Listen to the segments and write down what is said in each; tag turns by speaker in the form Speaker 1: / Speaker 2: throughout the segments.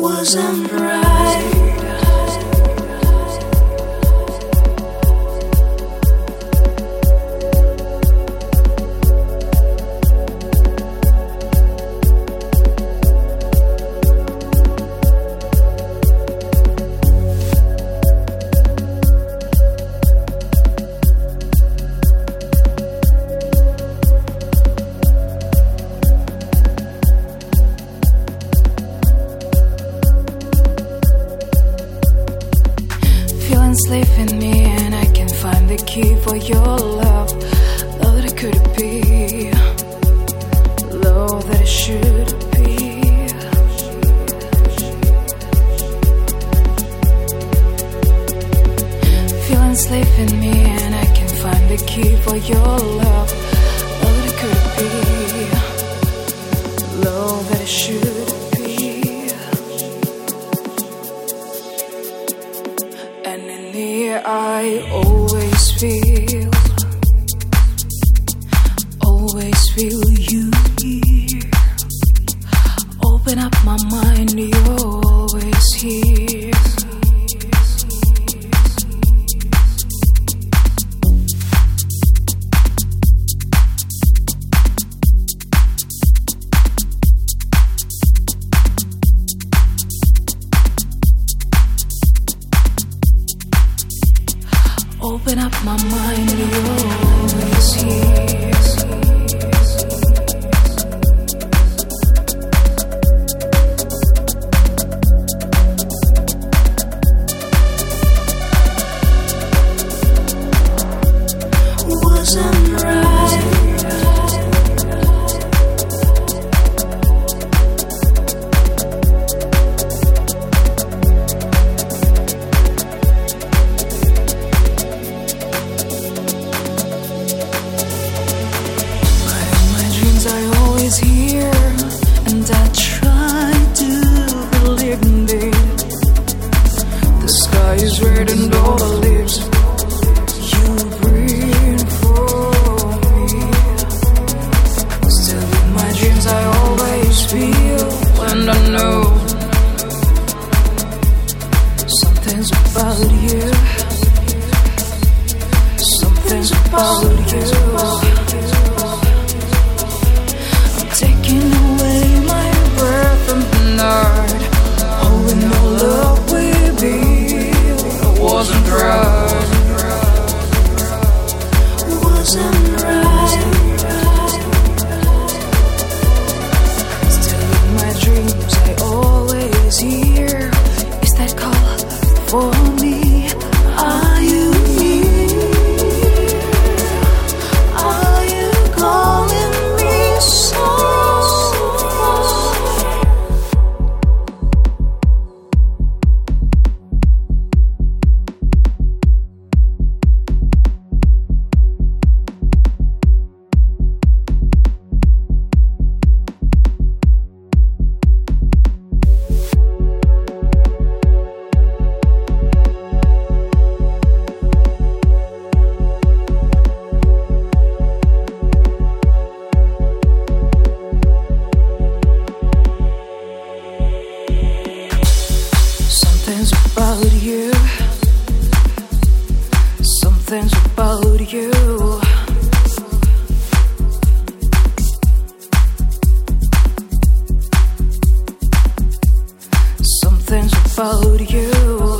Speaker 1: wasn't right.
Speaker 2: Slave in me, and I can find the key for your love. Love that it could be, love that it should be. Feeling slave in me, and I can find the key for your love. Love that it could be, love that it should be. And in the air I always feel you here. Open up my mind, you're always here. Open up my mind, you're always here. Wasn't right. Here, and I try to believe in it. The sky is red and all the leaves you breathe for me. Still in my dreams I always feel, and I know something's about you. Something's about you. Taking away my breath from the night. Oh, and no love will be. It wasn't right. Wasn't right. Still in my dreams I always hear. Is that call for me? Are you near? Are you calling me so? Something's about you. Something's about you. Something's about you.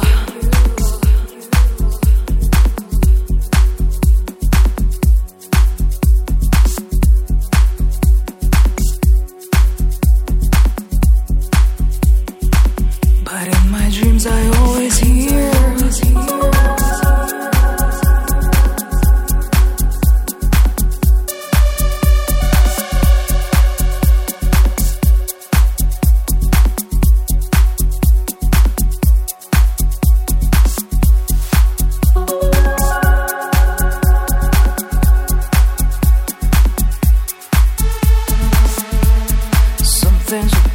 Speaker 2: But in my dreams I always hear. Something's